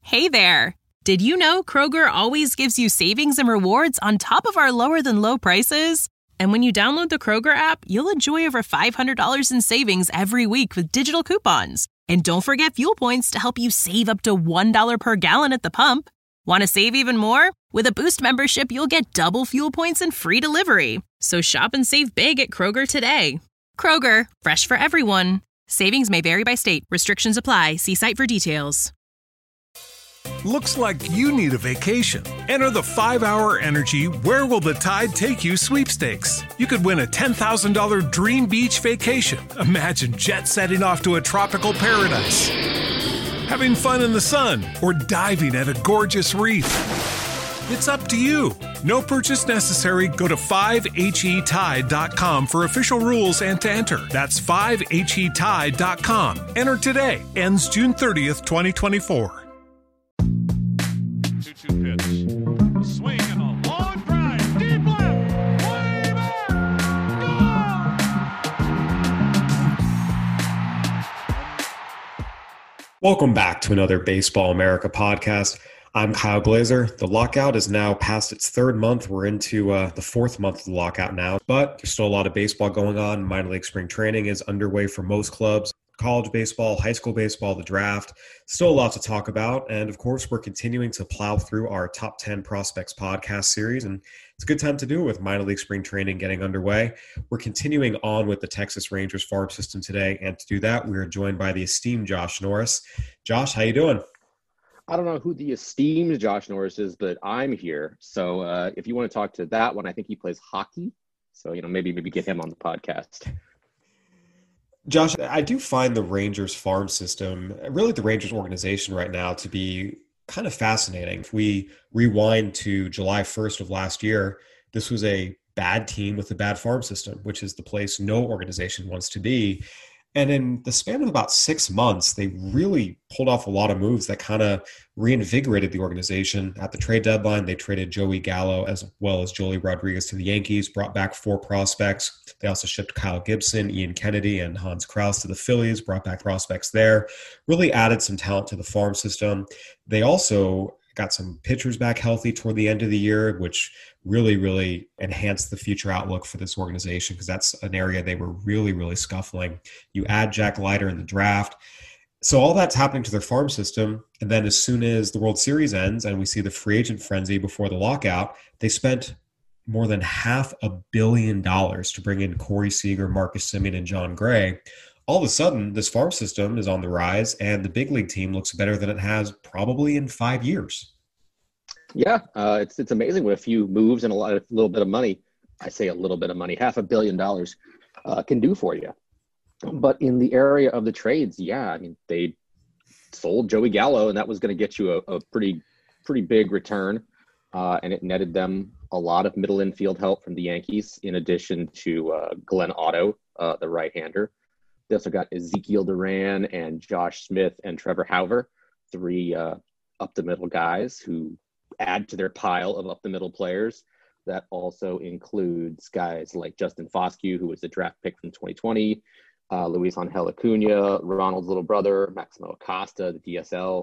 Hey there! Did you know Kroger always gives you savings and rewards on top of our lower-than-low prices? And when you download the Kroger app, you'll enjoy over $500 in savings every week with digital coupons. And don't forget fuel points to help you save up to $1 per gallon at the pump. Want to save even more? With a Boost membership, you'll get double fuel points and free delivery. So shop and save big at Kroger today. Kroger, fresh for everyone. Savings may vary by state. Restrictions apply. See site for details. Looks like you need a vacation. Enter the 5-Hour Energy Where Will the Tide Take You sweepstakes. You could win a $10,000 dream beach vacation. Imagine jet setting off to a tropical paradise, having fun in the sun, or diving at a gorgeous reef. It's up to you. No purchase necessary. Go to 5HETide.com for official rules and to enter. That's 5HETide.com. Enter today. Ends June 30th, 2024. 2-2 pitch. A swing and a long drive. Deep left. Way back. Gone. Welcome back to another Baseball America podcast. I'm Kyle Glazer. The lockout is now past its third month. We're into the fourth month of the lockout now, but there's still a lot of baseball going on. Minor league spring training is underway for most clubs. College baseball, high school baseball, the draft, still a lot to talk about. And of course, we're continuing to plow through our Top 10 Prospects podcast series. And it's a good time to do it with minor league spring training getting underway. We're continuing on with the Texas Rangers farm system today. And to do that, we are joined by the esteemed Josh Norris. Josh, how you doing? I don't know who the esteemed Josh Norris is, but I'm here. So if you want to talk to that one, I think he plays hockey. So, maybe get him on the podcast. Josh, I do find the Rangers farm system, really the Rangers organization right now, to be kind of fascinating. If we rewind to July 1st of last year, this was a bad team with a bad farm system, which is the place no organization wants to be. And in the span of about 6 months, they really pulled off a lot of moves that kind of reinvigorated the organization. At the trade deadline, they traded Joey Gallo as well as Joely Rodriguez to the Yankees, brought back 4 prospects. They also shipped Kyle Gibson, Ian Kennedy, and Hans Kraus to the Phillies, brought back prospects there, really added some talent to the farm system. They also got some pitchers back healthy toward the end of the year, which really enhanced the future outlook for this organization, because that's an area they were really scuffling. You add Jack Leiter in the draft. So all that's happening to their farm system. And then as soon as the World Series ends and we see the free agent frenzy before the lockout, they spent more than $500 million to bring in Corey Seager, Marcus Semien, and John Gray. All of a sudden, this farm system is on the rise, and the big league team looks better than it has probably in 5 years. Yeah, it's amazing what a few moves and a little bit of money, I say a little bit of money, $500 million can do for you. But in the area of the trades, yeah, I mean, they sold Joey Gallo, and that was going to get you a pretty big return, and it netted them a lot of middle infield help from the Yankees, in addition to Glenn Otto, the right-hander. They also got Ezekiel Duran and Josh Smith and Trevor Hauver, 3 up-the-middle guys who add to their pile of up-the-middle players. That also includes guys like Justin Foscue, who was the draft pick from 2020, Luis Angel Acuna, Ronald's little brother, Maximo Acosta, the DSL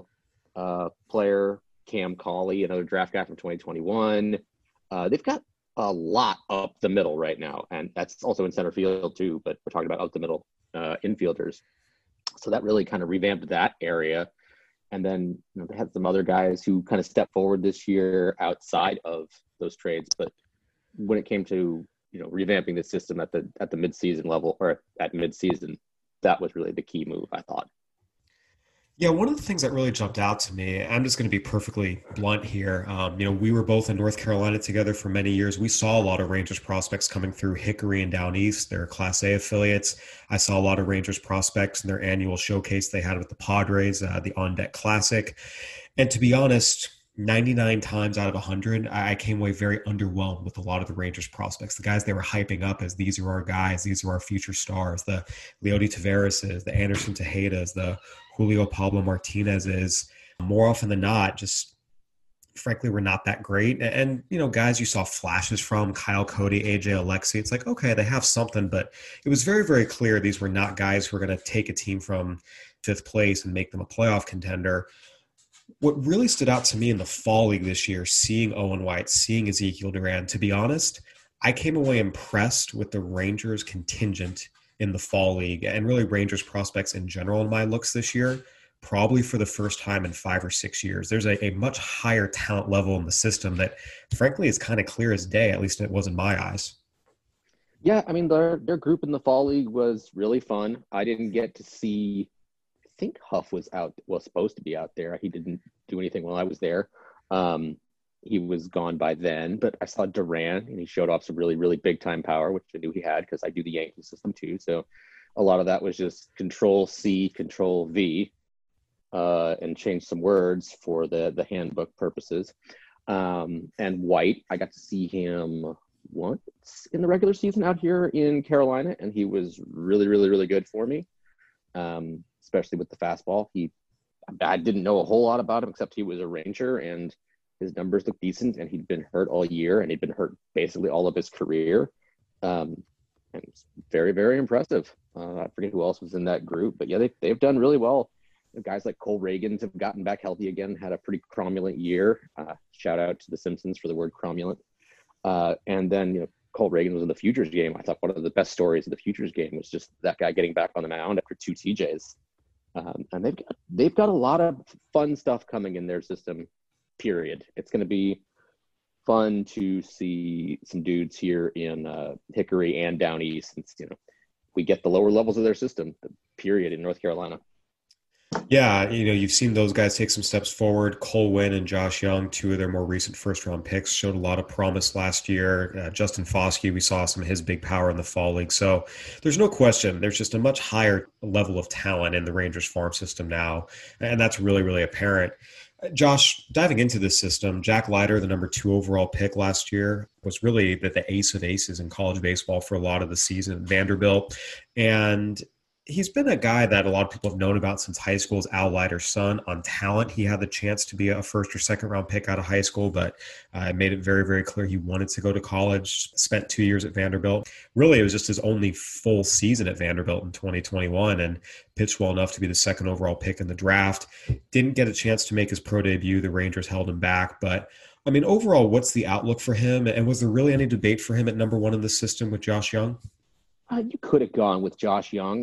player, Cam Cauley, another draft guy from 2021. They've got a lot up the middle right now, and that's also in center field too, but we're talking about up the middle infielders. So that really kind of revamped that area. And then they had some other guys who kind of stepped forward this year outside of those trades. But when it came to revamping the system at the midseason level, or at midseason, that was really the key move, I thought. Yeah, one of the things that really jumped out to me, I'm just going to be perfectly blunt here. We were both in North Carolina together for many years. We saw a lot of Rangers prospects coming through Hickory and Down East, their Class A affiliates. I saw a lot of Rangers prospects in their annual showcase they had with the Padres, the On Deck Classic. And to be honest, 99 times out of 100, I came away very underwhelmed with a lot of the Rangers prospects. The guys they were hyping up as these are our guys, these are our future stars, the Leody Taveras, the Anderson Tejedas, the Julio Pablo Martinez is, more often than not, just frankly, were not that great. And, guys you saw flashes from, Kyle Cody, AJ Alexy, it's like, okay, they have something, but it was very, very clear these were not guys who were going to take a team from 5th place and make them a playoff contender. What really stood out to me in the fall league this year, seeing Owen White, seeing Ezekiel Duran, to be honest, I came away impressed with the Rangers contingent in the fall league and really Rangers prospects in general in my looks this year, probably for the first time in 5 or 6 years. There's a much higher talent level in the system that frankly is kind of clear as day, at least it was in my eyes. Yeah, I mean, their group in the fall league was really fun. I didn't get to see, I think Huff was supposed to be out there. He didn't do anything while I was there. He was gone by then, but I saw Duran and he showed off some really, really big time power, which I knew he had because I do the Yankee system too. So a lot of that was just Control C, Control V, and change some words for the handbook purposes. And White, I got to see him once in the regular season out here in Carolina, and he was really, really, really good for me, especially with the fastball. I didn't know a whole lot about him except he was a Ranger, and his numbers looked decent, and he'd been hurt all year, and he'd been hurt basically all of his career. And it's very, very impressive. I forget who else was in that group, but yeah, they've done really well. Guys like Cole Reagans have gotten back healthy again, had a pretty cromulent year. Shout out to The Simpsons for the word cromulent. And then, Cole Reagan was in the Futures game. I thought one of the best stories of the Futures game was just that guy getting back on the mound after 2 TJs. And they've got a lot of fun stuff coming in their system, period. It's going to be fun to see some dudes here in Hickory and down east, since, we get the lower levels of their system, period, in North Carolina. Yeah, you've seen those guys take some steps forward. Cole Winn and Josh Young, 2 of their more recent first-round picks, showed a lot of promise last year. Justin Foskey, we saw some of his big power in the fall league. So there's no question. There's just a much higher level of talent in the Rangers farm system now, and that's really, really apparent. Josh, diving into this system, Jack Leiter, the number 2 overall pick last year, was really the ace of aces in college baseball for a lot of the season at Vanderbilt. And he's been a guy that a lot of people have known about since high school as Al Leiter's son. On talent, he had the chance to be a first or second round pick out of high school, but made it very, very clear he wanted to go to college, spent 2 years at Vanderbilt. Really, it was just his only full season at Vanderbilt in 2021 and pitched well enough to be the second overall pick in the draft. Didn't get a chance to make his pro debut. The Rangers held him back. But, I mean, overall, what's the outlook for him? And was there really any debate for him at number 1 in the system with Josh Young? You could have gone with Josh Young.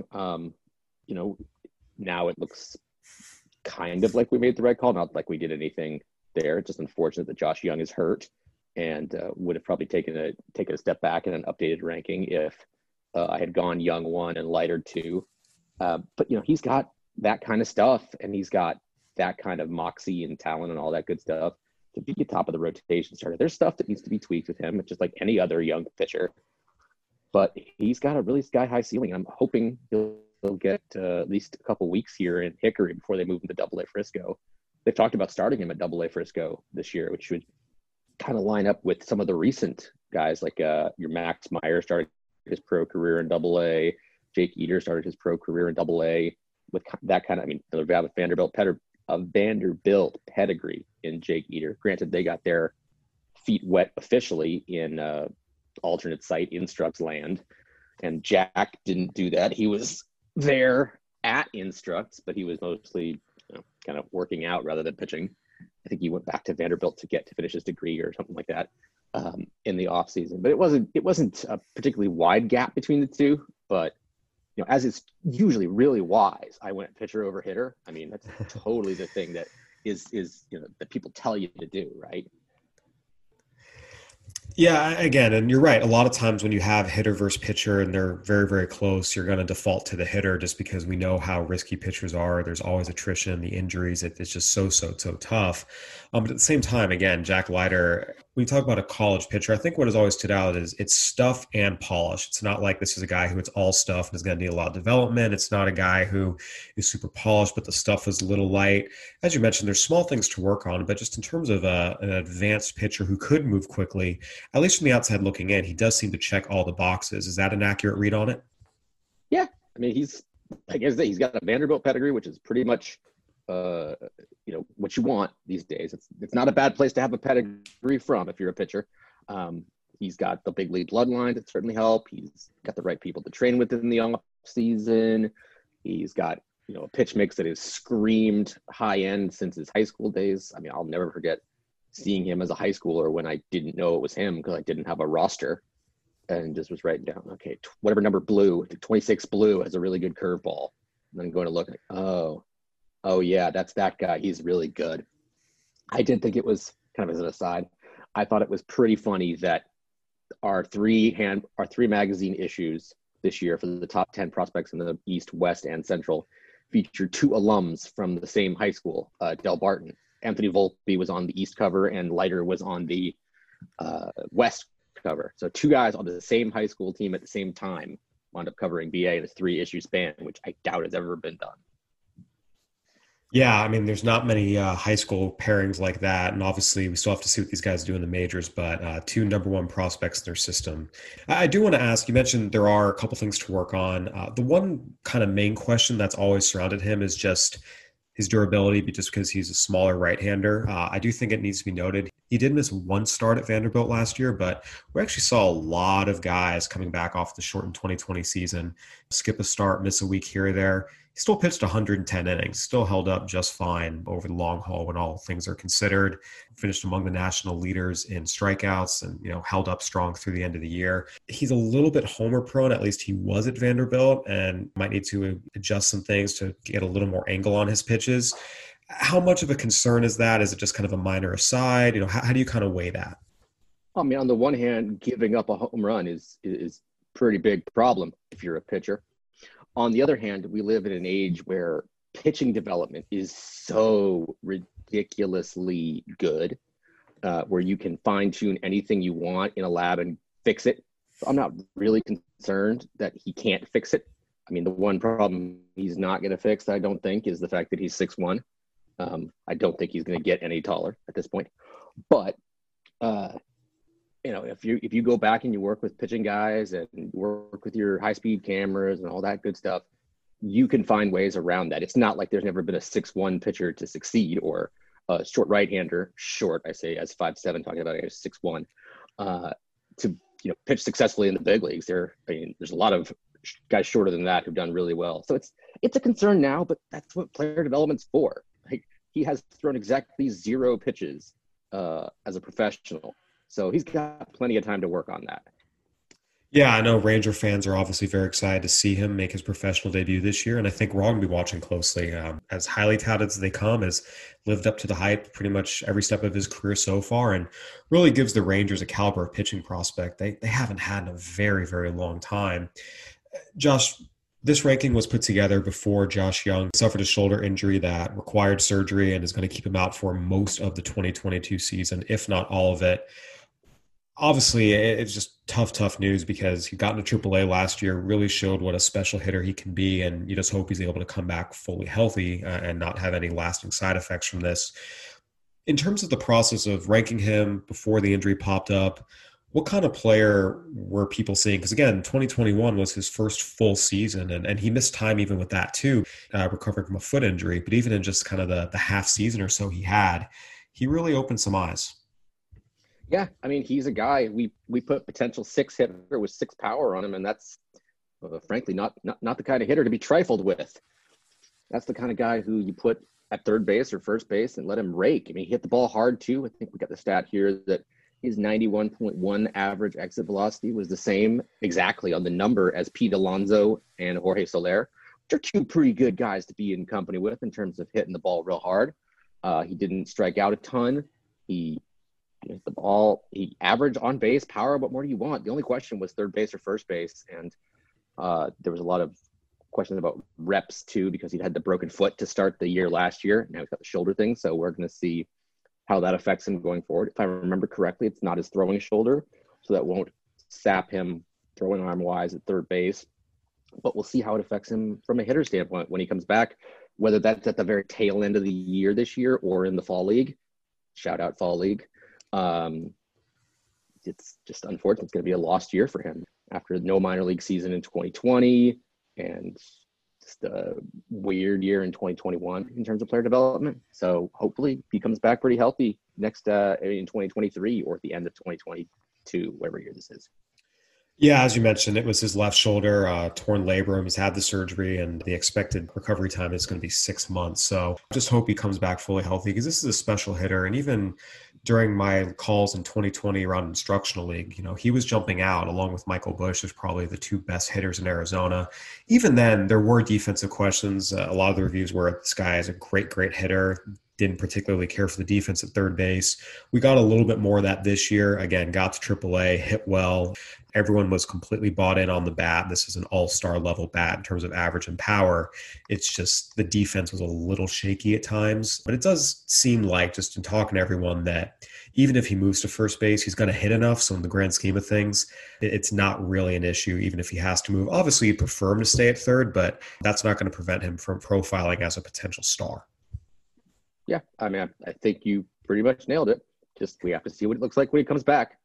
Now it looks kind of like we made the right call, not like we did anything there. It's just unfortunate that Josh Young is hurt and would have probably taken a step back in an updated ranking if I had gone Young 1 and Leiter 2. But, he's got that kind of stuff, and he's got that kind of moxie and talent and all that good stuff to be at top of the rotation starter. There's stuff that needs to be tweaked with him. It's just like any other young pitcher. But he's got a really sky-high ceiling. I'm hoping he'll get at least a couple weeks here in Hickory before they move him to Double-A Frisco. They've talked about starting him at Double-A Frisco this year, which would kind of line up with some of the recent guys, like your Max Meyer started his pro career in Double-A. Jake Eater started his pro career in Double-A. With that kind of, they have a Vanderbilt pedigree in Jake Eater. Granted, they got their feet wet officially in alternate site Instructs land, and Jack didn't do that. He was there at Instructs, but he was mostly kind of working out rather than pitching. I think he went back to Vanderbilt to finish his degree or something like that in the off season. But it wasn't a particularly wide gap between the two. But as is usually really wise, I went pitcher over hitter. I mean, that's totally the thing that is that people tell you to do, right? Yeah, again, and you're right. A lot of times when you have hitter versus pitcher and they're very, very close, you're going to default to the hitter just because we know how risky pitchers are. There's always attrition, the injuries. It's just so tough. But at the same time, again, Jack Leiter, we talk about a college pitcher. I think what has always stood out is it's stuff and polish. It's not like this is a guy who it's all stuff and is going to need a lot of development. It's not a guy who is super polished, but the stuff is a little light. As you mentioned, there's small things to work on, but just in terms of an advanced pitcher who could move quickly, at least from the outside looking in, he does seem to check all the boxes. Is that an accurate read on it? Yeah. I mean, he's got a Vanderbilt pedigree, which is pretty much, what you want these days. It's not a bad place to have a pedigree from if you're a pitcher. He's got the big league bloodline that certainly help. He's got the right people to train with in the off season. He's got a pitch mix that is screamed high end since his high school days. I mean, I'll never forget seeing him as a high schooler when I didn't know it was him because I didn't have a roster, and just was writing down, okay, whatever number blue, 26 blue has a really good curveball. And then going to look, like, oh yeah, that's that guy. He's really good. I did think it was, kind of as an aside, I thought it was pretty funny that our three magazine issues this year for the top 10 prospects in the East, West, and Central featured two alums from the same high school, Del Barton. Anthony Volpe was on the East cover and Leiter was on the West cover. So two guys on the same high school team at the same time wound up covering BA in a 3-issue span, which I doubt has ever been done. Yeah, I mean, there's not many high school pairings like that. And obviously, we still have to see what these guys do in the majors, but two number one prospects in their system. I do want to ask, you mentioned there are a couple things to work on. The one kind of main question that's always surrounded him is just his durability, but just because he's a smaller right-hander. I do think it needs to be noted. He did miss one start at Vanderbilt last year, but we actually saw a lot of guys coming back off the shortened 2020 season, skip a start, miss a week here or there. He still pitched 110 innings, still held up just fine over the long haul when all things are considered. Finished among the national leaders in strikeouts and, held up strong through the end of the year. He's a little bit homer prone, at least he was at Vanderbilt, and might need to adjust some things to get a little more angle on his pitches. How much of a concern is that? Is it just kind of a minor aside? How do you kind of weigh that? I mean, on the one hand, giving up a home run is pretty big problem if you're a pitcher. On the other hand, we live in an age where pitching development is so ridiculously good, where you can fine tune anything you want in a lab and fix it. So I'm not really concerned that he can't fix it. I mean, the one problem he's not going to fix, I don't think, is the fact that he's 6'1". I don't think he's going to get any taller at this point. But, if you go back and you work with pitching guys and you work with your high-speed cameras and all that good stuff, you can find ways around that. It's not like there's never been a 6'1" pitcher to succeed, or a short right-hander, I say as 5'7", talking about a 6'1", to pitch successfully in the big leagues. There's a lot of guys shorter than that who've done really well. So it's a concern now, but that's what player development's for. Like, he has thrown exactly 0 pitches as a professional. So he's got plenty of time to work on that. Yeah, I know Ranger fans are obviously very excited to see him make his professional debut this year, and I think we're all going to be watching closely. As highly touted as they come, has lived up to the hype pretty much every step of his career so far, and really gives the Rangers a caliber of pitching prospect they haven't had in a very, very long time. Josh, this ranking was put together before Josh Jung suffered a shoulder injury that required surgery and is going to keep him out for most of the 2022 season, if not all of it. Obviously, it's just tough news because he got into AAA last year, really showed what a special hitter he can be, and you just hope he's able to come back fully healthy and not have any lasting side effects from this. In terms of the process of ranking him before the injury popped up, what kind of player were people seeing? Because again, 2021 was his first full season, and he missed time even with that too, recovering from a foot injury. But even in just kind of the half season or so he really opened some eyes. Yeah, I mean, he's a guy we put potential 6 hitter with 6 power on him, and that's frankly not the kind of hitter to be trifled with. That's the kind of guy who you put at third base or first base and let him rake. I mean, he hit the ball hard too. I think we got the stat here that his 91.1 average exit velocity was the same exactly on the number as Pete Alonso and Jorge Soler, which are 2 pretty good guys to be in company with in terms of hitting the ball real hard. He didn't strike out a ton. He hit the ball. He averaged on base power. What more do you want? The only question was third base or first base. And there was a lot of questions about reps too, because he had the broken foot to start the year last year. Now he's got the shoulder thing. So we're going to see how that affects him going forward. If I remember correctly, it's not his throwing shoulder, so that won't sap him throwing arm wise at third base, but we'll see how it affects him from a hitter standpoint when he comes back, whether that's at the very tail end of the year this year or in the fall league. Shout out fall league. It's just unfortunate. It's going to be a lost year for him after no minor league season in 2020 and just a weird year in 2021 in terms of player development. So hopefully he comes back pretty healthy next in 2023 or at the end of 2022, whatever year this is. Yeah, as you mentioned, it was his left shoulder, torn labrum. He's had the surgery, and the expected recovery time is going to be 6 months. So just hope he comes back fully healthy because this is a special hitter. And even during my calls in 2020 around instructional league, he was jumping out along with Michael Bush as probably the two best hitters in Arizona. Even then, there were defensive questions. A lot of the reviews were this guy is a great, great hitter. Didn't particularly care for the defense at third base. We got a little bit more of that this year. Again, got to AAA, hit well. Everyone was completely bought in on the bat. This is an all-star level bat in terms of average and power. It's just the defense was a little shaky at times. But it does seem like, just in talking to everyone, that even if he moves to first base, he's going to hit enough. So in the grand scheme of things, it's not really an issue, even if he has to move. Obviously, you'd prefer him to stay at third, but that's not going to prevent him from profiling as a potential star. Yeah, I mean, I think you pretty much nailed it. Just we have to see what it looks like when he comes back.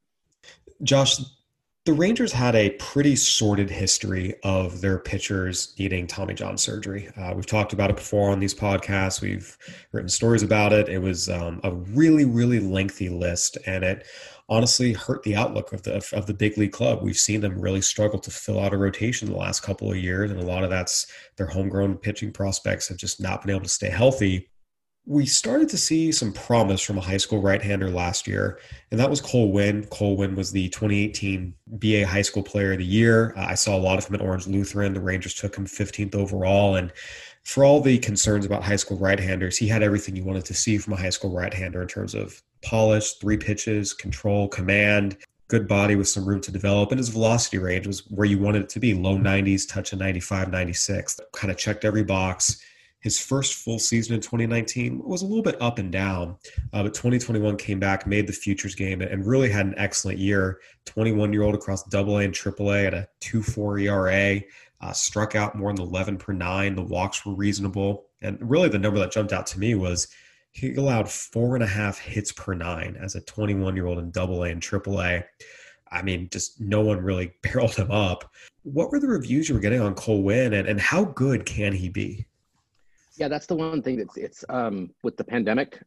Josh, the Rangers had a pretty sordid history of their pitchers needing Tommy John surgery. We've talked about it before on these podcasts. We've written stories about it. It was a really, really lengthy list, and it honestly hurt the outlook of the big league club. We've seen them really struggle to fill out a rotation the last couple of years, and a lot of that's their homegrown pitching prospects have just not been able to stay healthy. We started to see some promise from a high school right-hander last year, and that was Cole Winn. Cole Winn was the 2018 BA High School Player of the Year. I saw a lot of him at Orange Lutheran. The Rangers took him 15th overall, and for all the concerns about high school right-handers, he had everything you wanted to see from a high school right-hander in terms of polish, 3 pitches, control, command, good body with some room to develop, and his velocity range was where you wanted it to be, low 90s, touching 95, 96. Kind of checked every box. His first full season in 2019 was a little bit up and down, but 2021 came back, made the futures game, and really had an excellent year. 21-year-old across AA and AAA at a 2.4 ERA, struck out more than 11 per 9. The walks were reasonable. And really the number that jumped out to me was he allowed 4.5 hits per 9 as a 21-year-old in AA and AAA. I mean, just no one really barreled him up. What were the reviews you were getting on Cole Winn, and how good can he be? Yeah, that's the one thing it's with the pandemic,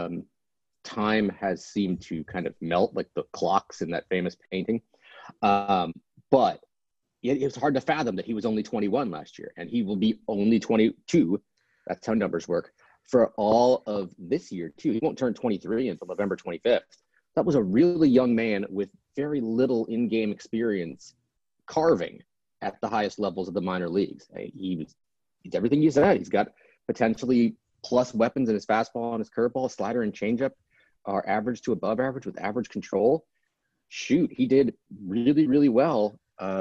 time has seemed to kind of melt like the clocks in that famous painting. But it was hard to fathom that he was only 21 last year, and he will be only 22. That's how numbers work for all of this year too. He won't turn 23 until November 25th. That was a really young man with very little in-game experience carving at the highest levels of the minor leagues. He's everything you said. He's got potentially plus weapons in his fastball and his curveball, slider and changeup are average to above average with average control. Shoot, he did really, really well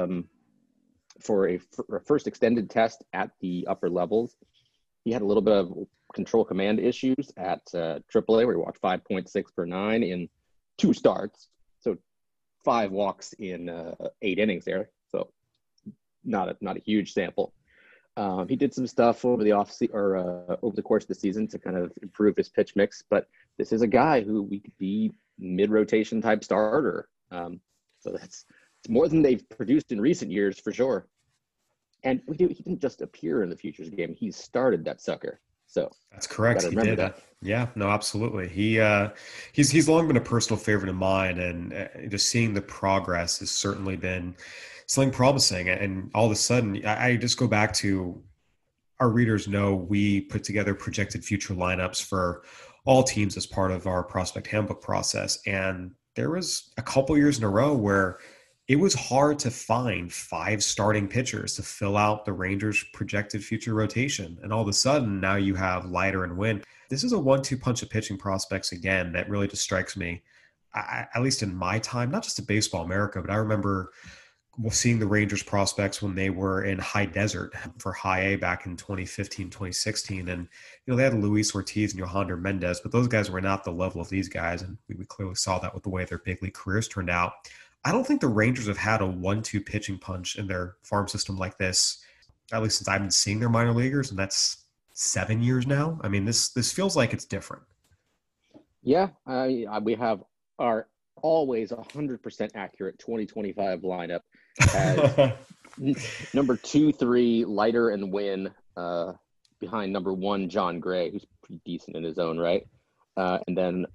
for a first extended test at the upper levels. He had a little bit of control command issues at AAA, where he walked 5.6 per 9 in 2 starts. So 5 walks in 8 innings there. So not a huge sample. He did some stuff over the over the course of the season to kind of improve his pitch mix, but this is a guy who we could be mid-rotation type starter. So it's more than they've produced in recent years for sure. And he didn't just appear in the futures game; he started that sucker. So that's correct. He did. Yeah, no, absolutely. He's long been a personal favorite of mine, and just seeing the progress has certainly been something promising. And all of a sudden, I just go back to our readers know we put together projected future lineups for all teams as part of our prospect handbook process. And there was a couple years in a row where it was hard to find 5 starting pitchers to fill out the Rangers' projected future rotation. And all of a sudden, now you have Leiter and Winn. This is a 1-2 punch of pitching prospects again that really just strikes me, at least in my time, not just at Baseball America, but I remember seeing the Rangers prospects when they were in high desert for high A back in 2015, 2016. And, they had Luis Ortiz and Yohander Mendez, but those guys were not the level of these guys. And we clearly saw that with the way their big league careers turned out. I don't think the Rangers have had a 1-2 pitching punch in their farm system like this, at least since I've been seeing their minor leaguers, and that's 7 years now. I mean, this feels like it's different. Yeah, we have our always 100% accurate 2025 lineup as number 2, 3, Leiter and Winn, behind number 1, John Gray, who's pretty decent in his own right. And then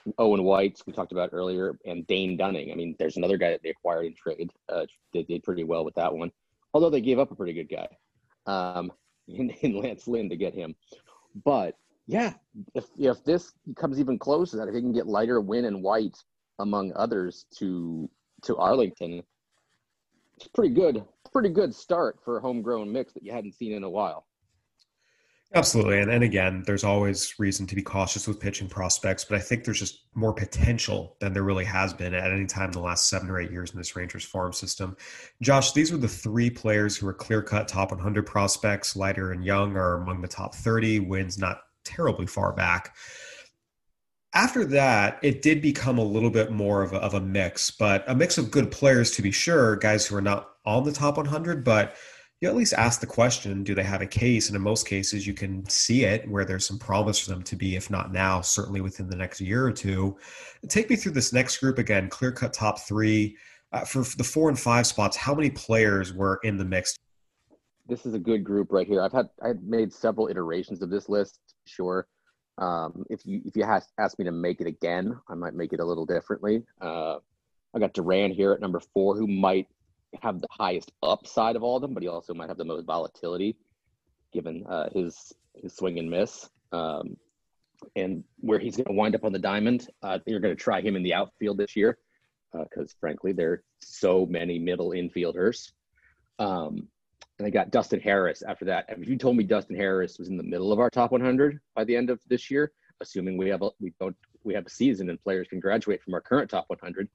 Owen White, we talked about earlier, and Dane Dunning. I mean, there's another guy that they acquired in trade. They did pretty well with that one, although they gave up a pretty good guy in Lance Lynn to get him. But yeah, if this comes even closer, that if they can get Leiter, Wynn, and White among others to Arlington, it's pretty good start for a homegrown mix that you hadn't seen in a while. Absolutely. And again, there's always reason to be cautious with pitching prospects, but I think there's just more potential than there really has been at any time in the last 7 or 8 years in this Rangers farm system. Josh, these were the 3 players who are clear-cut top 100 prospects. Leiter and Young are among the top 30. Wynn's not terribly far back. After that, it did become a little bit more of a mix, but a mix of good players to be sure, guys who are not on the top 100, but you at least ask the question, do they have a case? And in most cases, you can see it where there's some promise for them to be, if not now, certainly within the next year or two. Take me through this next group again, clear-cut top 3. For the 4 and 5 spots, how many players were in the mix? This is a good group right here. I've made several iterations of this list, sure. If you ask me to make it again, I might make it a little differently. I got Duran here at number 4, who might have the highest upside of all of them, but he also might have the most volatility given his swing and miss. And where he's going to wind up on the diamond, you're going to try him in the outfield this year because, frankly, there are so many middle infielders. And I got Dustin Harris after that. If you told me Dustin Harris was in the middle of our top 100 by the end of this year, assuming we have a season and players can graduate from our current top 100,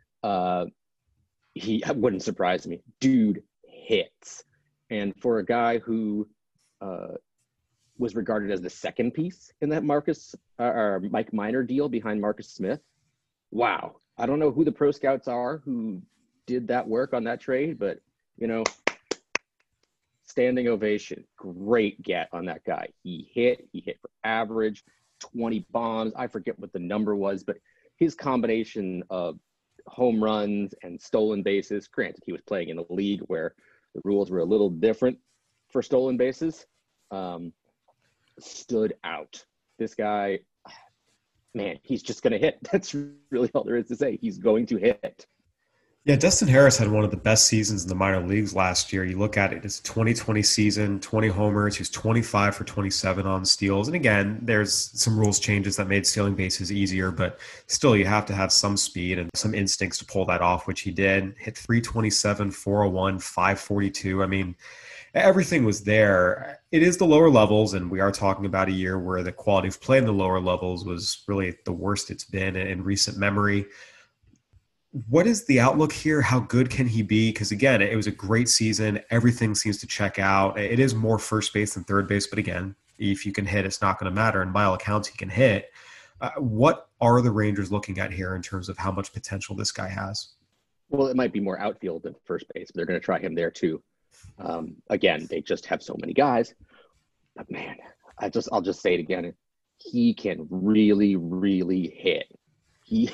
he wouldn't surprise me. Dude hits. And for a guy who was regarded as the second piece in that Mike Minor deal behind Marcus Smith, wow. I don't know who the pro scouts are who did that work on that trade, but, standing ovation. Great get on that guy. He hit for average, 20 bombs. I forget what the number was, but his combination of home runs and stolen bases, granted he was playing in a league where the rules were a little different for stolen bases, stood out. This guy, man, he's just going to hit. That's really all there is to say. He's going to hit. Yeah, Dustin Harris had one of the best seasons in the minor leagues last year. You look at it, it's a 2020 season, 20 homers. He was 25 for 27 on steals. And again, there's some rules changes that made stealing bases easier, but still you have to have some speed and some instincts to pull that off, which he did. Hit 327, 401, 542. I mean, everything was there. It is the lower levels, and we are talking about a year where the quality of play in the lower levels was really the worst it's been in recent memory. What is the outlook here? How good can he be? Because again, it was a great season. Everything seems to check out. It is more first base than third base, but again, if you can hit, it's not going to matter. And by all accounts, he can hit. What are the Rangers looking at here in terms of how much potential this guy has? Well, it might be more outfield than first base, but they're going to try him there too. Again, they just have so many guys. But man, I'll just say it again. He can really, really hit. He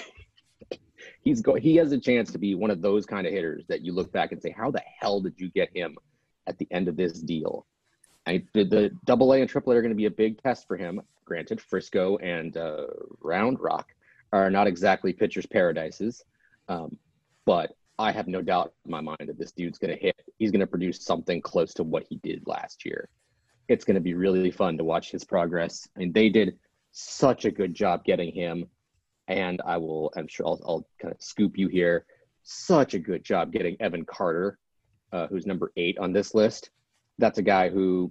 has a chance to be one of those kind of hitters that you look back and say, how the hell did you get him at the end of this deal? The AA and AAA are going to be a big test for him. Granted, Frisco and Round Rock are not exactly pitcher's paradises, but I have no doubt in my mind that this dude's going to hit. He's going to produce something close to what he did last year. It's going to be really fun to watch his progress. I mean, they did such a good job getting him. And I'm sure I'll kind of scoop you here. Such a good job getting Evan Carter, who's number 8 on this list. That's a guy who,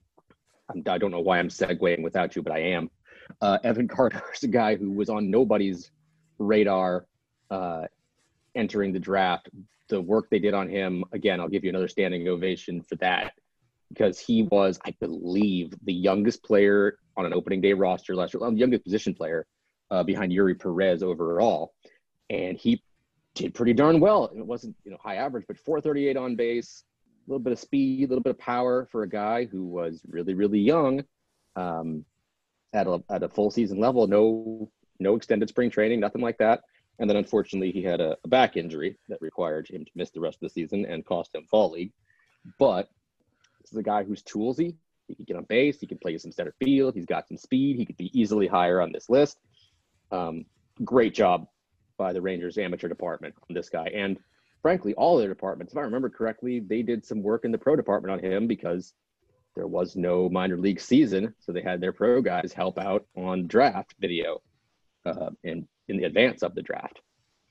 I don't know why I'm segueing without you, but I am. Evan Carter is a guy who was on nobody's radar entering the draft. The work they did on him, again, I'll give you another standing ovation for that, because he was, I believe, the youngest player on an opening day roster last year, the youngest position player behind Yuri Perez overall. And he did pretty darn well. It wasn't, high average, but 438 on base, a little bit of speed, a little bit of power for a guy who was really, really young at a full season level. No extended spring training, nothing like that. And then unfortunately he had a back injury that required him to miss the rest of the season and cost him fall league. But this is a guy who's toolsy. He can get on base. He can play some center field. He's got some speed. He could be easily higher on this list. great job by the Rangers amateur department on this guy. And frankly, all their departments, if I remember correctly, they did some work in the pro department on him because there was no minor league season. So they had their pro guys help out on draft video in the advance of the draft.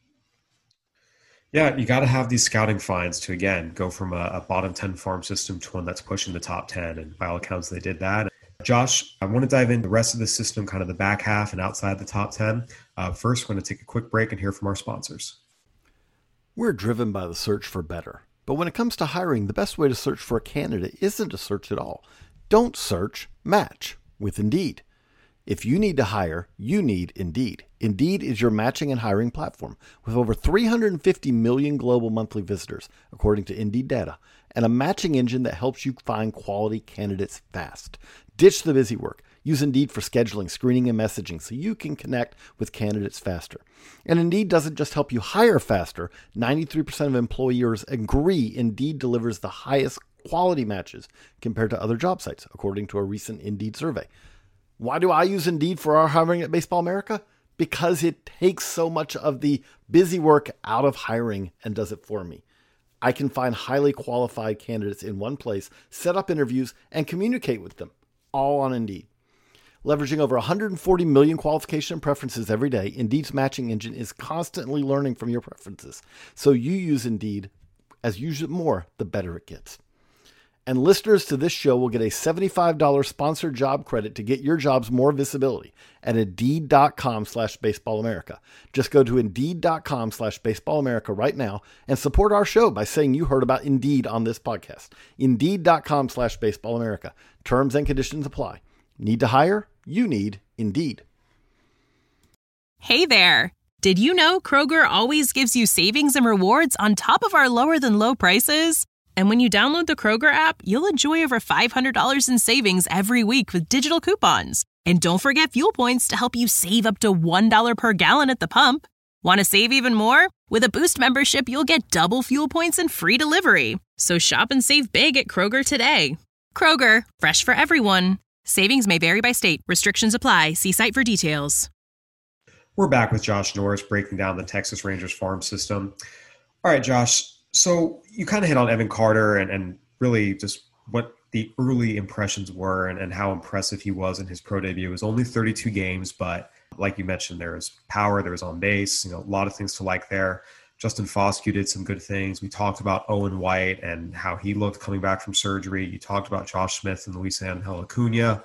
Yeah, you got to have these scouting finds to, again, go from a bottom 10 farm system to one that's pushing the top 10. And by all accounts, they did that. Josh, I want to dive into the rest of the system, kind of the back half and outside the top 10. First, we're going to take a quick break and hear from our sponsors. We're driven by the search for better. But when it comes to hiring, the best way to search for a candidate isn't to search at all. Don't search, match with Indeed. If you need to hire, you need Indeed. Indeed is your matching and hiring platform with over 350 million global monthly visitors, according to Indeed data, and a matching engine that helps you find quality candidates fast. Ditch the busy work. Use Indeed for scheduling, screening, and messaging so you can connect with candidates faster. And Indeed doesn't just help you hire faster. 93% of employers agree Indeed delivers the highest quality matches compared to other job sites, according to a recent Indeed survey. Why do I use Indeed for our hiring at Baseball America? Because it takes so much of the busy work out of hiring and does it for me. I can find highly qualified candidates in one place, set up interviews, and communicate with them, all on Indeed. Leveraging over 140 million qualification and preferences every day, Indeed's matching engine is constantly learning from your preferences. So you use Indeed. As you use it more, the better it gets. And listeners to this show will get a $75 sponsored job credit to get your jobs more visibility at Indeed.com/BaseballAmerica. Just go to Indeed.com/BaseballAmerica right now and support our show by saying you heard about Indeed on this podcast. Indeed.com/BaseballAmerica. Terms and conditions apply. Need to hire? You need Indeed. Hey there. Did you know Kroger always gives you savings and rewards on top of our lower than low prices? And when you download the Kroger app, you'll enjoy over $500 in savings every week with digital coupons. And don't forget fuel points to help you save up to $1 per gallon at the pump. Want to save even more? With a Boost membership, you'll get double fuel points and free delivery. So shop and save big at Kroger today. Kroger, fresh for everyone. Savings may vary by state. Restrictions apply. See site for details. We're back with Josh Norris breaking down the Texas Rangers farm system. All right, Josh. So you kind of hit on Evan Carter and really just what the early impressions were and how impressive he was in his pro debut. It was only 32 games, but like you mentioned, there was power, there was on base, a lot of things to like there. Justin Foscue did some good things. We talked about Owen White and how he looked coming back from surgery. You talked about Josh Smith and Luis Angel Acuna.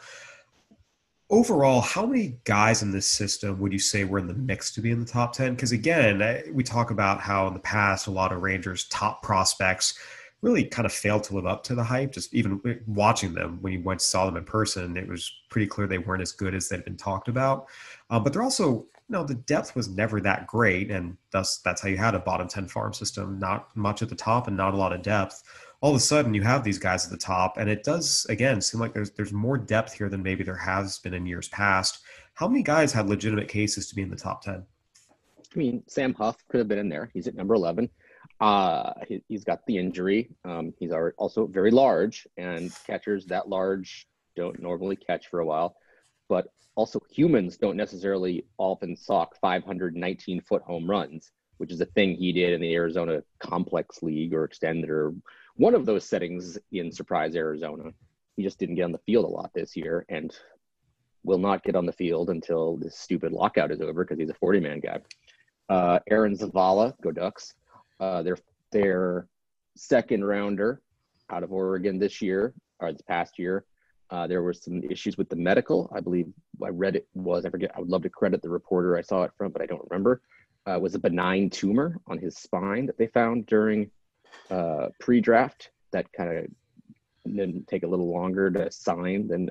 Overall, how many guys in this system would you say were in the mix to be in the top 10? Because again, we talk about how in the past, a lot of Rangers top prospects really kind of failed to live up to the hype. Just even watching them, when you went to saw them in person, it was pretty clear they weren't as good as they'd been talked about. But they're also, the depth was never that great. And thus, that's how you had a bottom 10 farm system, not much at the top and not a lot of depth. All of a sudden you have these guys at the top, and it does, again, seem like there's more depth here than maybe there has been in years past. How many guys had legitimate cases to be in the top 10? I mean, Sam Huff could have been in there. He's at number 11. He's got the injury. He's also very large, and catchers that large don't normally catch for a while. But also humans don't necessarily often sock 519-foot home runs, which is a thing he did in the Arizona Complex League or Extended or one of those settings in Surprise, Arizona. He just didn't get on the field a lot this year and will not get on the field until this stupid lockout is over because he's a 40-man guy. Aaron Zavala, go Ducks. Their second rounder out of Oregon this past year. There were some issues with the medical. I believe I read it was, I forget, I would love to credit the reporter I saw it from, but I don't remember. Was a benign tumor on his spine that they found during pre-draft that kind of didn't take a little longer to sign than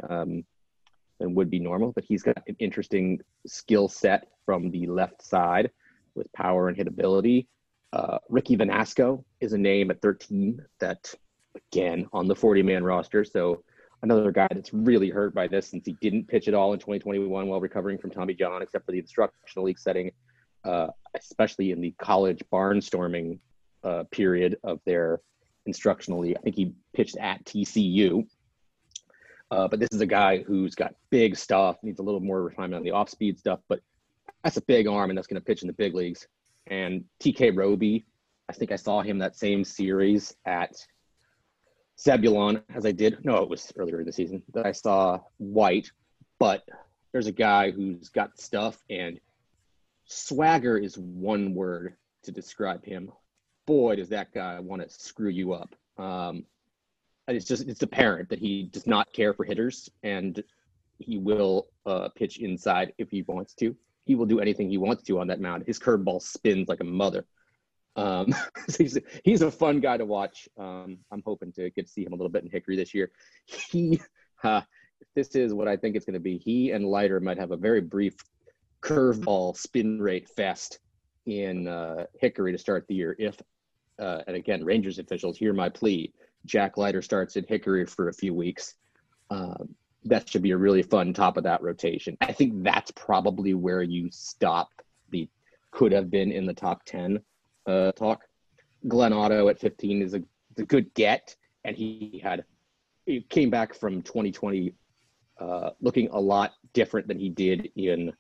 would be normal. But he's got an interesting skill set from the left side with power and hitability. Ricky Vanasco is a name at 13 that, again, on the 40-man roster. So another guy that's really hurt by this since he didn't pitch at all in 2021 while recovering from Tommy John, except for the instructional league setting, especially in the college barnstorming period of their instructional league. I think he pitched at TCU. But this is a guy who's got big stuff, needs a little more refinement on the off-speed stuff, but that's a big arm, and that's going to pitch in the big leagues. And TK Roby, I think I saw him that same series at Zebulon as I did. No, it was earlier in the season that I saw White. But there's a guy who's got stuff, and swagger is one word to describe him. Boy, does that guy want to screw you up. And it's apparent that he does not care for hitters, and he will pitch inside if he wants to. He will do anything he wants to on that mound. His curveball spins like a mother. So he's a fun guy to watch. I'm hoping to get to see him a little bit in Hickory this year. If this is what I think it's going to be, he and Leiter might have a very brief curveball spin rate fest in Hickory to start the year. And again, Rangers officials, hear my plea. Jack Leiter starts in Hickory for a few weeks. That should be a really fun top of that rotation. I think that's probably where you stop the could have been in the top 10 talk. Glenn Otto at 15 is a good get, and he came back from 2020 looking a lot different than he did in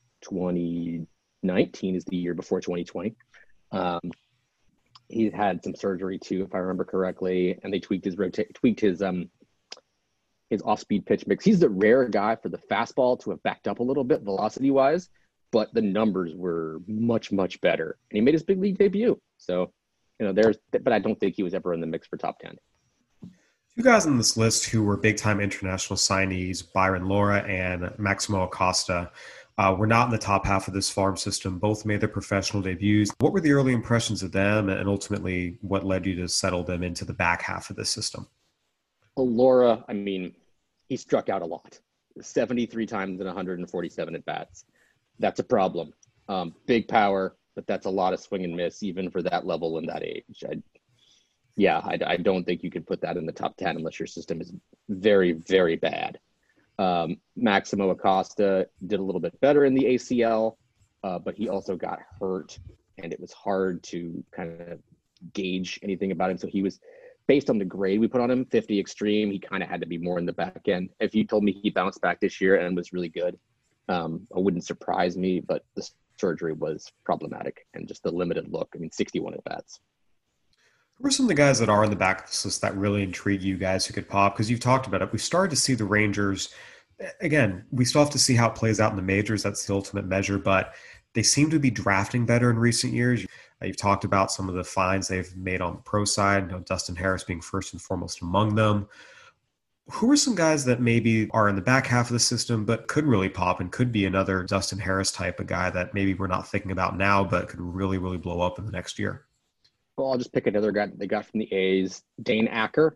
2019 is the year before 2020. He had some surgery too, if I remember correctly, and they tweaked his off-speed pitch mix. He's the rare guy for the fastball to have backed up a little bit velocity-wise, but the numbers were much, much better. And he made his big league debut. So, but I don't think he was ever in the mix for top 10. Two guys on this list who were big-time international signees, Byron Lora and Maximo Acosta, were not in the top half of this farm system. Both made their professional debuts. What were the early impressions of them, and ultimately what led you to settle them into the back half of this system? Well, Lora, I mean, he struck out a lot. 73 times and 147 at-bats. That's a problem. Big power, but that's a lot of swing and miss, even for that level and that age. I don't think you could put that in the top 10 unless your system is very, very bad. Maximo Acosta did a little bit better in the ACL, but he also got hurt, and it was hard to kind of gauge anything about him. So he was, based on the grade we put on him, 50 extreme, he kind of had to be more in the back end. If you told me he bounced back this year and was really good, it wouldn't surprise me, but the surgery was problematic and just the limited look. I mean, 61 at-bats. Who are some of the guys that are in the back of this list that really intrigue you guys who could pop? Because you've talked about it. We've started to see the Rangers. Again, we still have to see how it plays out in the majors. That's the ultimate measure, but they seem to be drafting better in recent years. You've talked about some of the finds they've made on the pro side, Dustin Harris being first and foremost among them. Who are some guys that maybe are in the back half of the system but could really pop and could be another Dustin Harris type of guy that maybe we're not thinking about now but could really, really blow up in the next year? Well, I'll just pick another guy that they got from the A's, Dane Acker.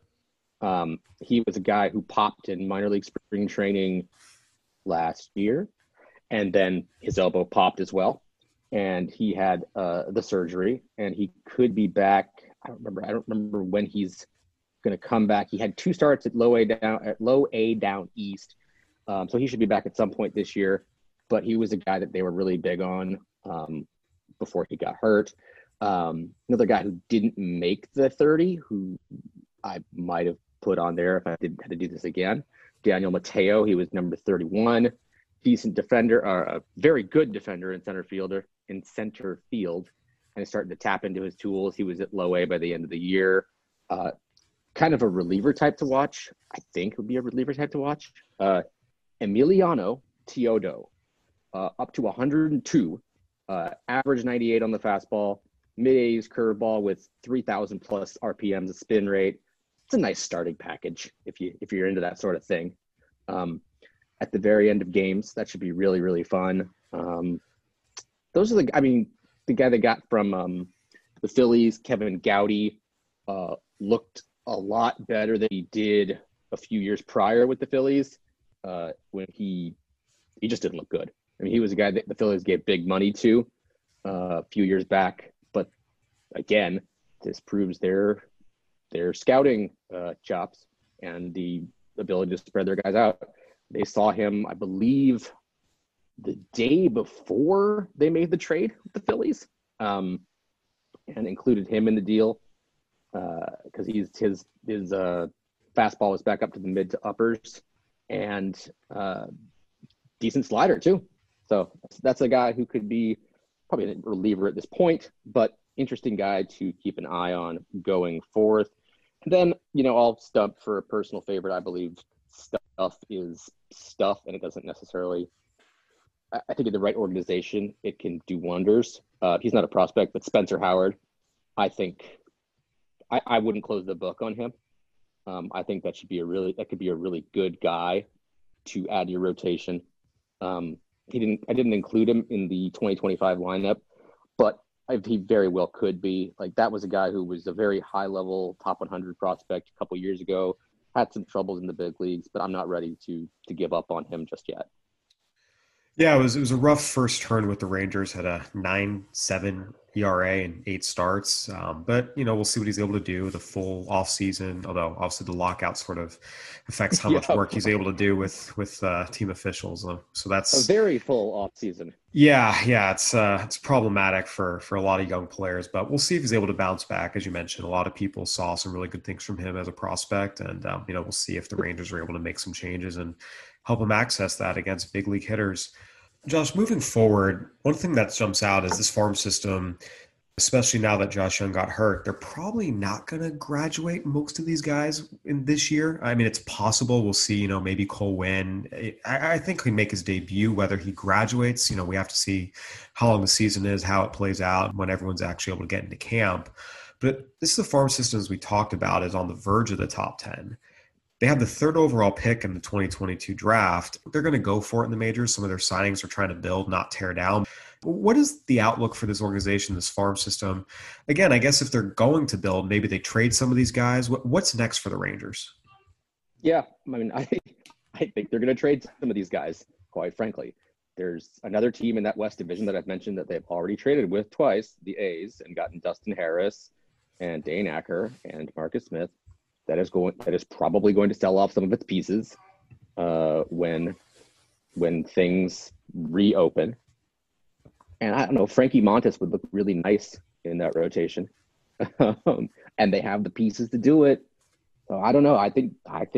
He was a guy who popped in minor league spring training last year, and then his elbow popped as well. And he had the surgery, and he could be back. I don't remember when he's going to come back. He had 2 starts at low A down east, so he should be back at some point this year. But he was a guy that they were really big on before he got hurt. Another guy who didn't make the 30, who I might have put on there if I had to do this again, Daniel Mateo. He was number 31, decent defender, a very good defender in center field, and starting to tap into his tools. He was at low A by the end of the year. Kind of a reliever type to watch. I think would be a reliever type to watch. Emiliano Teodo, up to 102, average 98 on the fastball, mid-A's curveball with 3,000 plus RPMs of spin rate. It's a nice starting package if you're into that sort of thing. At the very end of games, that should be really, really fun. Those are the guy they got from the Phillies, Kevin Gowdy, looked a lot better than he did a few years prior with the Phillies when he just didn't look good. I mean, he was a guy that the Phillies gave big money to a few years back. But again, this proves their scouting chops and the ability to spread their guys out. They saw him, I believe, the day before they made the trade with the Phillies, and included him in the deal because his fastball was back up to the mid to uppers, and decent slider too. So that's a guy who could be probably a reliever at this point, but interesting guy to keep an eye on going forth. And then, I'll stump for a personal favorite. I believe stuff is stuff, and it doesn't necessarily, I think in the right organization, it can do wonders. He's not a prospect, but Spencer Howard, I think I wouldn't close the book on him. I think that could be a really good guy to add to your rotation. I didn't include him in the 2025 lineup, but he very well could be. Like, that was a guy who was a very high level top 100 prospect a couple years ago, had some troubles in the big leagues, but I'm not ready to give up on him just yet. Yeah, it was a rough first turn with the Rangers. Had a 9.7 ERA and 8 starts. But we'll see what he's able to do with a full off season. Although obviously the lockout sort of affects how much work he's able to do with team officials. So that's a very full off season. Yeah, it's problematic for a lot of young players. But we'll see if he's able to bounce back. As you mentioned, a lot of people saw some really good things from him as a prospect, and we'll see if the Rangers are able to make some changes and help him access that against big league hitters. Josh, moving forward, one thing that jumps out is this farm system, especially now that Josh Young got hurt. They're probably not going to graduate most of these guys in this year. I mean, it's possible. We'll see, maybe Cole Winn. I think he'll make his debut. Whether he graduates, we have to see how long the season is, how it plays out, when everyone's actually able to get into camp. But this is the farm system, as we talked about, is on the verge of the top 10. They have the 3rd overall pick in the 2022 draft. They're going to go for it in the majors. Some of their signings are trying to build, not tear down. But what is the outlook for this organization, this farm system? Again, I guess if they're going to build, maybe they trade some of these guys. What's next for the Rangers? Yeah, I think they're going to trade some of these guys, quite frankly. There's another team in that West Division that I've mentioned that they've already traded with twice, the A's, and gotten Dustin Harris and Dane Acker and Marcus Smith. That is probably going to sell off some of its pieces when things reopen. And I don't know, Frankie Montas would look really nice in that rotation, and they have the pieces to do it. So I don't know. I think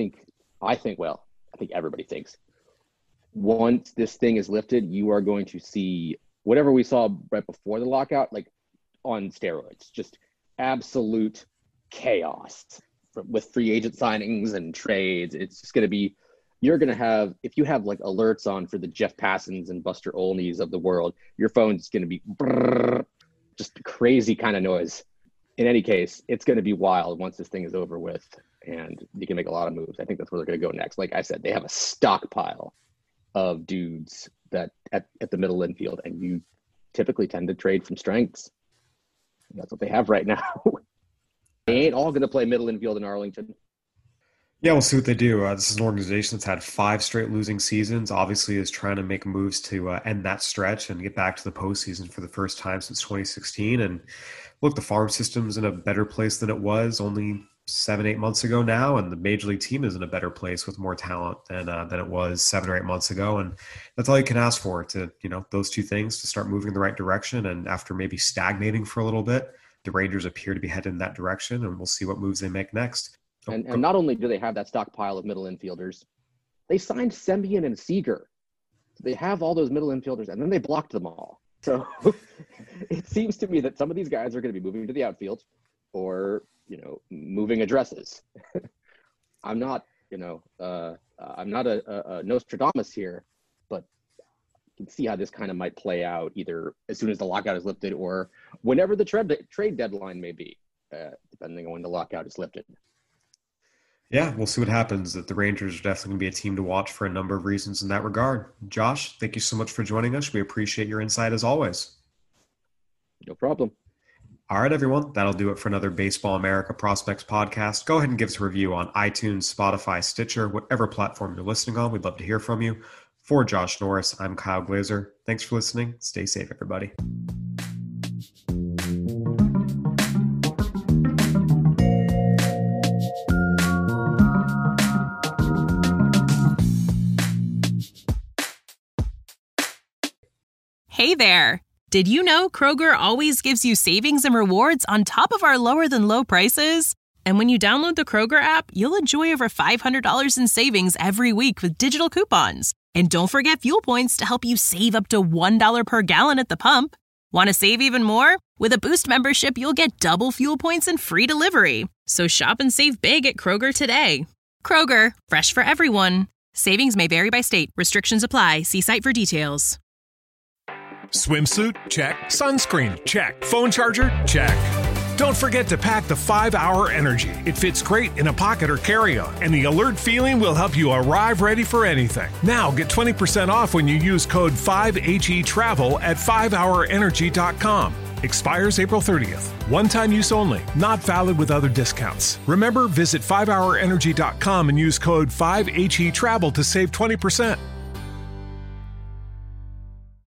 everybody thinks once this thing is lifted, you are going to see whatever we saw right before the lockout, like on steroids, just absolute chaos. With free agent signings and trades, it's just going to be, you're going to have, if you have like alerts on for the Jeff Passons and Buster Olneys of the world, your phone's going to be just crazy kind of noise. In any case, it's going to be wild once this thing is over with, and you can make a lot of moves. I think that's where they're going to go next. Like I said, they have a stockpile of dudes that at the middle infield, and you typically tend to trade from strengths. That's what they have right now. They ain't all going to play middle infield in Arlington. Yeah, we'll see what they do. This is an organization that's had 5 straight losing seasons, obviously is trying to make moves to end that stretch and get back to the postseason for the first time since 2016. And look, the farm system's in a better place than it was only 7-8 months ago now, and the major league team is in a better place with more talent than it was 7 or 8 months ago. And that's all you can ask for, to those two things to start moving in the right direction. And after maybe stagnating for a little bit, the Rangers appear to be headed in that direction, and we'll see what moves they make next. And not only do they have that stockpile of middle infielders, they signed Semien and Seager. They have all those middle infielders, and then they blocked them all. So it seems to me that some of these guys are going to be moving to the outfield or, moving addresses. I'm not a Nostradamus here, but you can see how this kind of might play out either as soon as the lockout is lifted or whenever the trade deadline may be, depending on when the lockout is lifted. Yeah, we'll see what happens. That the Rangers are definitely going to be a team to watch for a number of reasons in that regard. Josh, thank you so much for joining us. We appreciate your insight as always. No problem. All right, everyone. That'll do it for another Baseball America Prospects podcast. Go ahead and give us a review on iTunes, Spotify, Stitcher, whatever platform you're listening on. We'd love to hear from you. For Josh Norris, I'm Kyle Glazer. Thanks for listening. Stay safe, everybody. Hey there! Did you know Kroger always gives you savings and rewards on top of our lower than low prices? And when you download the Kroger app, you'll enjoy over $500 in savings every week with digital coupons. And don't forget fuel points to help you save up to $1 per gallon at the pump. Want to save even more? With a Boost membership, you'll get double fuel points and free delivery. So shop and save big at Kroger today. Kroger, fresh for everyone. Savings may vary by state. Restrictions apply. See site for details. Swimsuit? Check. Sunscreen? Check. Phone charger? Check. Don't forget to pack the 5-Hour Energy. It fits great in a pocket or carry-on, and the alert feeling will help you arrive ready for anything. Now get 20% off when you use code 5HETRAVEL at 5hourenergy.com. Expires April 30th. One-time use only. Not valid with other discounts. Remember, visit 5hourenergy.com and use code 5HETRAVEL to save 20%.